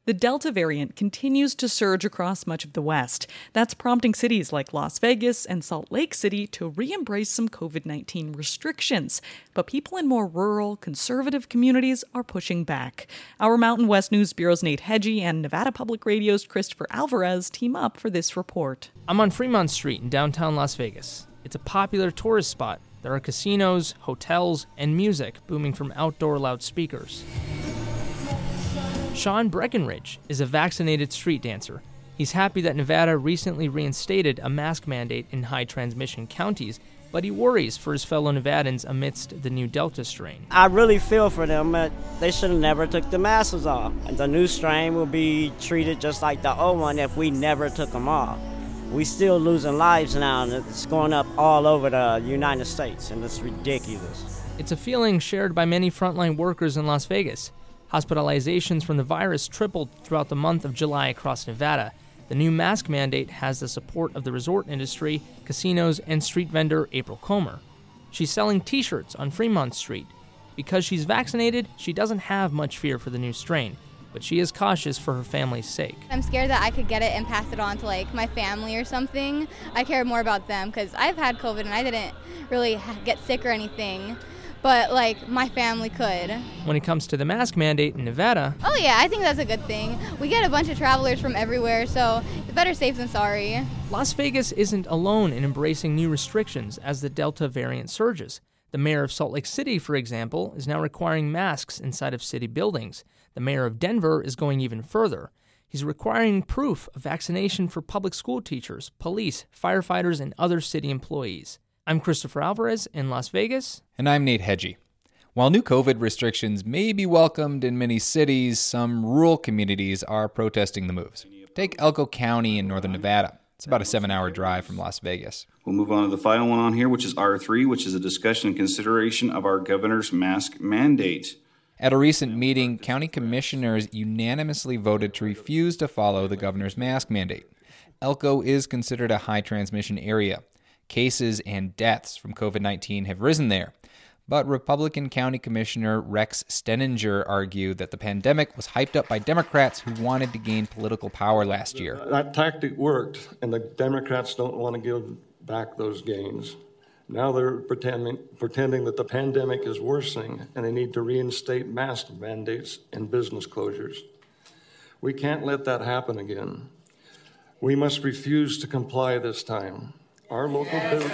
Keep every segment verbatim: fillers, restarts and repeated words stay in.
The Delta variant continues to surge across much of the West. That's prompting cities like Las Vegas and Salt Lake City to re-embrace some covid nineteen restrictions. But people in more rural, conservative communities are pushing back. Our Mountain West News Bureau's Nate Hedgie and Nevada Public Radio's Christopher Alvarez team up for this report. I'm on Fremont Street in downtown Las Vegas. It's a popular tourist spot. There are casinos, hotels, and music booming from outdoor loudspeakers. Sean Breckenridge is a vaccinated street dancer. He's happy that Nevada recently reinstated a mask mandate in high-transmission counties, but he worries for his fellow Nevadans amidst the new Delta strain. I really feel for them, but they should have never took the masks off. The new strain will be treated just like the old one if we never took them off. We still losing lives now, and it's going up all over the United States, and it's ridiculous. It's a feeling shared by many frontline workers in Las Vegas. Hospitalizations from the virus tripled throughout the month of July across Nevada. The new mask mandate has the support of the resort industry, casinos, and street vendor April Comer. She's selling t-shirts on Fremont Street. Because she's vaccinated, she doesn't have much fear for the new strain, but she is cautious for her family's sake. I'm scared that I could get it and pass it on to like my family or something. I care more about them because I've had COVID and I didn't really get sick or anything. But, like, my family could. When it comes to the mask mandate in Nevada... Oh, yeah, I think that's a good thing. We get a bunch of travelers from everywhere, so it's better safe than sorry. Las Vegas isn't alone in embracing new restrictions as the Delta variant surges. The mayor of Salt Lake City, for example, is now requiring masks inside of city buildings. The mayor of Denver is going even further. He's requiring proof of vaccination for public school teachers, police, firefighters, and other city employees. I'm Christopher Alvarez in Las Vegas. And I'm Nate Hedgie. While new COVID restrictions may be welcomed in many cities, some rural communities are protesting the moves. Take Elko County in northern Nevada. It's about a seven-hour drive from Las Vegas. We'll move on to the final one on here, which is R three, which is a discussion and consideration of our governor's mask mandate. At a recent meeting, county commissioners unanimously voted to refuse to follow the governor's mask mandate. Elko is considered a high-transmission area. Cases and deaths from covid nineteen have risen there. But Republican County Commissioner Rex Steninger argued that the pandemic was hyped up by Democrats who wanted to gain political power last year. That tactic worked, and the Democrats don't want to give back those gains. Now they're pretending, pretending that the pandemic is worsening, and they need to reinstate mask mandates and business closures. We can't let that happen again. We must refuse to comply this time. Our local business.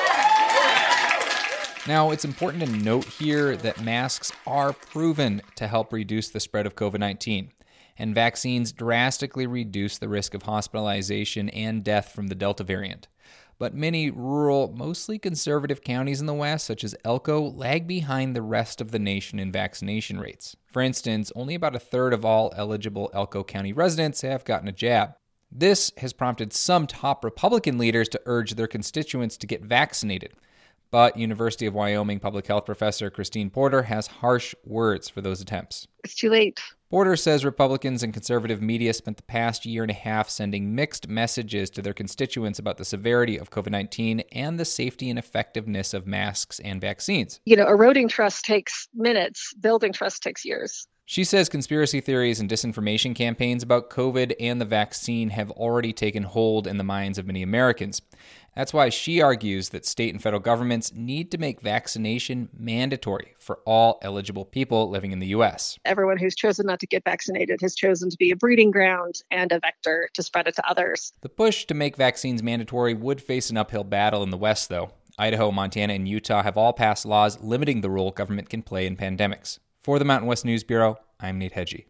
Now, it's important to note here that masks are proven to help reduce the spread of covid nineteen, and vaccines drastically reduce the risk of hospitalization and death from the Delta variant. But many rural, mostly conservative counties in the West, such as Elko, lag behind the rest of the nation in vaccination rates. For instance, only about a third of all eligible Elko County residents have gotten a jab. This has prompted some top Republican leaders to urge their constituents to get vaccinated. But University of Wyoming public health professor Christine Porter has harsh words for those attempts. It's too late. Porter says Republicans and conservative media spent the past year and a half sending mixed messages to their constituents about the severity of covid nineteen and the safety and effectiveness of masks and vaccines. You know, eroding trust takes minutes. Building trust takes years. She says conspiracy theories and disinformation campaigns about COVID and the vaccine have already taken hold in the minds of many Americans. That's why she argues that state and federal governments need to make vaccination mandatory for all eligible people living in the U S. Everyone who's chosen not to get vaccinated has chosen to be a breeding ground and a vector to spread it to others. The push to make vaccines mandatory would face an uphill battle in the West, though. Idaho, Montana, and Utah have all passed laws limiting the role government can play in pandemics. For the Mountain West News Bureau, I'm Nate Hedgie.